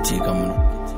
खिंची कम नूं।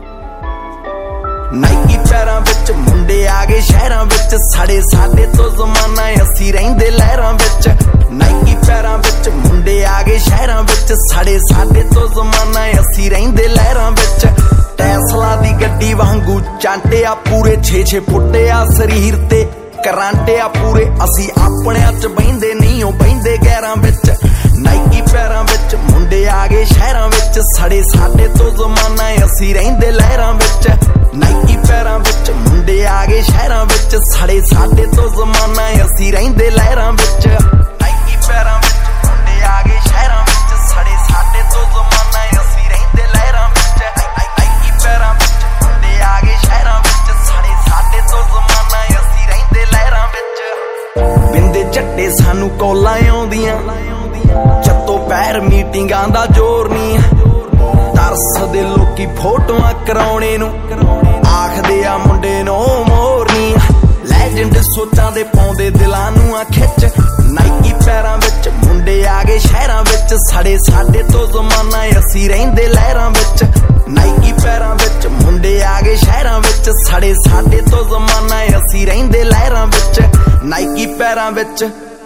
नाइकी पैरां विच मुंडे आ गए शहरां विच, साढ़े साडे तो जमाना असी रहिंदे लहरां विच। नाइकी पैरां विच मुंडे आ गए शहरां विच, साढ़े साडे तो जमाना असी रहिंदे लहरां विच। टैसला दी गड्डी वांगू चांटे आ पूरे 6-6 फुट आ शरीर ते करांटे आ पूरे, असी अपने च बहिंदे नहीं ओ बहिंदे गैरां विच। नाइकी पैरां विच मुंडे आ गए शहरां विच, साढ़े साडे तो जमाना असी रहिंदे लहरां विच। नाइकी पैरां विच मुंडे आ गए शहरां विच, साढ़े साडे तो जमाना असी रहिंदे लहरां विच। नाइकी पैरां विच मुंडे आ गए शहरां विच, साढ़े साडे तो जमाना असी रहिंदे लहरां विच। नाइकी पैरां विच मुंडे आ गए शहरां विच, साढ़े साडे तो जमाना असी रहिंदे लहरां विच। बिंदे झट्टे सानू कॉलां आउंदियां, जत्तों पैर मीटिंगां दा जोर नहीं। तरसदे लोकी फोटोआं कराउणे नूं, आखदे आ मुंडे नूं मोरनी। लैजेंड सोचां दे पाउंदे दिलां नूं आ खिच। नाइकी पैरां विच मुंडे आ गए शहरां विच, साढ़े साडे तो जमाना असी रहिंदे लहरां विच। नाइकी पैरां विच मुंडे आ गए शहरां विच, साढ़े साडे तो जमाना असी रहिंदे लहरां विच। नाइकी पैरां विच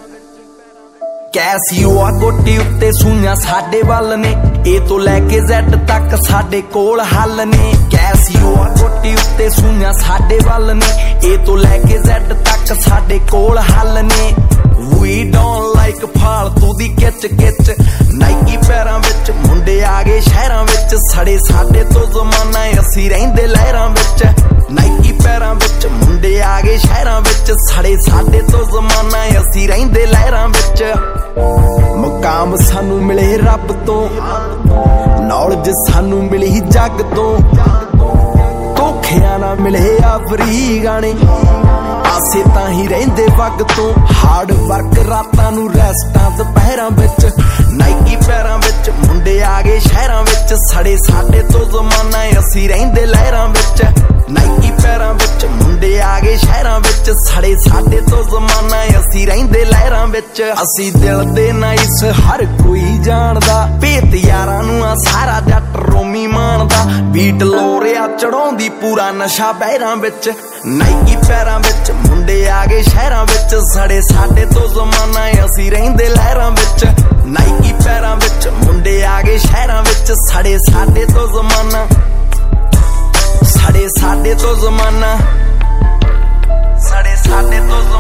कैसियो आ कोटी उत्ते सूइयां साडे वल ने, ए तो लैके Z तक साडे कोल हल ने। कैसियो आ कोटी उत्ते सूइयां साडे वल ने, ए तो लैके Z तक साडे कोल हल ने। वी डोंट लाइक फालतू दी किच किच। नाइकी पैरां विच मुंडे आ गए शहरां विच, साढ़े साडे तो जमाना असी रहिंदे लहरां विच। नाइकी पैरां विच मुंडे आ गए शहरां विच, साढ़े साडे तो जमाना असी रहिंदे लहरां विच। मुकाम सानू मिले रब तो, नॉलेज सानू मिली जग तो, धोखियां ना मिले आफरी गाने, आसे तां ही रहिंदे वग तो। हार्ड वर्क रातां नू रेस्टां दुपहरां विच। नाइकी पैरां विच मुंडे आ गए शहरां विच, साढ़े साडे तो जमाना असी रहिंदे लहरां विच। नाइकी पैरां विच मुंडे आ गए शहरां विच, साढ़े साडे तो जमाना असी रहिंदे लहरां विच। असी दिल दे नाइस हर कोई जानदा, भेत यारां नूं आ सारा जट रोमी मानदा। बीट लोरिया चढ़ाउंदी पूरा नशा बहरां विच। नाइकी पैरां विच मुंडे आ गए शहरां विच, साढ़े साडे तो जमाना असी रहिंदे लहरां विच। नाइकी पैरां विच मुंडे आ गए शहरां विच, साढ़े साडे तो जमाना, साढ़े साडे तो जमाना, साढ़े साडे तो